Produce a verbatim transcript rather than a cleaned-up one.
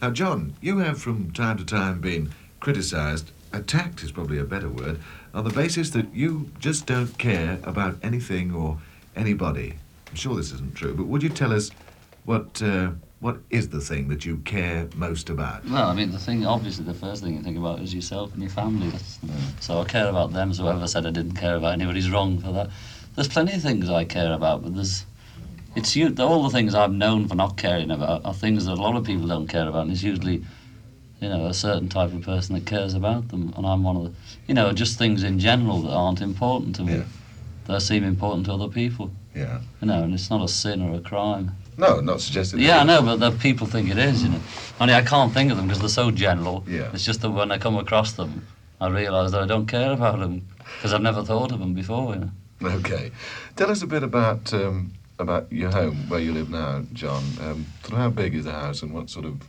Now, John, you have from time to time been criticised, attacked is probably a better word, on the basis that you just don't care about anything or anybody. I'm sure this isn't true, but would you tell us what uh, what is the thing that you care most about? Well, I mean, the thing, obviously, the first thing you think about is yourself and your family. That's, so I care about them, so whoever said I didn't care about anybody's wrong for that. There's plenty of things I care about, but there's... It's you, all the things I've known for not caring about are things that a lot of people don't care about, and it's usually, you know, a certain type of person that cares about them, and I'm one of the... You know, just things in general that aren't important to me, Yeah. that seem important to other people. Yeah. You know, and it's not a sin or a crime. No, not suggested. Yeah, I know, but the people think it is, you know. Only I can't think of them because they're so general. Yeah. It's just that when I come across them, I realise that I don't care about them because I've never thought of them before, you know. Okay. Tell us a bit about um, about your home, where you live now, John. Um, sort of how big is the house and what sort of